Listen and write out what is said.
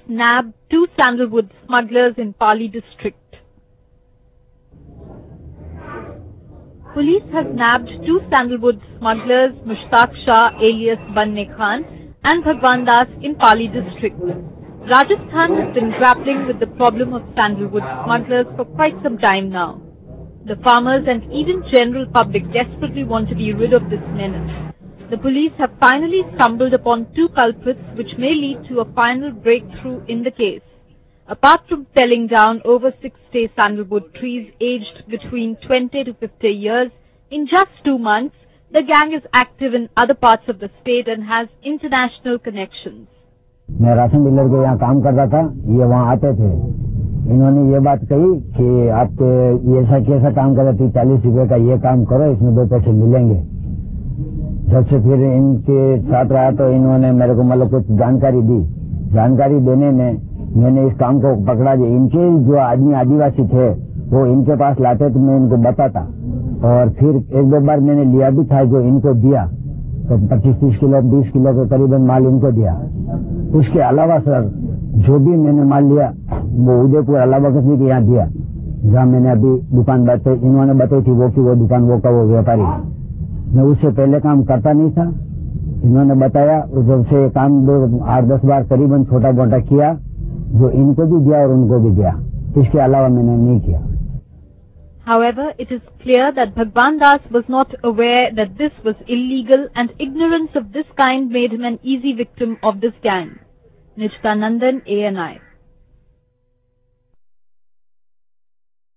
nabbed 2 sandalwood smugglers in Pali district. Police has nabbed 2 sandalwood smugglers, Mushtaq Shah alias Banne Khan and Bhagwan Das in Pali district. Rajasthan has been grappling with the problem of sandalwood smugglers for quite some time now. The farmers and even general public desperately want to be rid of this menace. The police have finally stumbled upon 2 culprits which may lead to a final breakthrough in the case. Apart from felling down over 60 sandalwood trees aged between 20 to 50 years, in just 2 months, the gang is active in other parts of the state and has international connections. मैं ration dealer के यहाँ काम करता था, ये वहाँ आते थे। इन्होंने ये बात कही कि आप ये ऐसा काम कर रहे थे, 40 रुपए का ये काम करो, इसमें 2 पैसे मिलेंगे। जब से फिर इनके साथ रहा तो इन्होंने मेरे को मतलब कुछ जानकारी दी। जानकारी देने में मैंने इस काम को पकड़ा। इनके जो आदमी आदिवासी थे वो इनके पास लाते तो मैं इनको बताता, और फिर 1-2 बार मैंने लिया भी था जो इनको दिया, तो 25-30 किलो 20 किलो के करीबन माल इनको दिया। उसके अलावा सर जो भी मैंने माल लिया वो उदयपुर अलावा किसी के यहाँ दिया, जहाँ मैंने अभी दुकान इन्होंने बताई थी वो की वो दुकान वो का वो व्यापारी। मैं उससे पहले काम करता नहीं था, इन्होंने बताया, जब से काम 8-10 बार करीबन छोटा मोटा किया, जो इनको भी दिया और उनको भी दिया, इसके अलावा मैंने नहीं किया। However, it is clear that Bhagwan Das was not aware that this was illegal, and ignorance of this kind made him an easy victim of this gang. Nijta Nandan, ANI.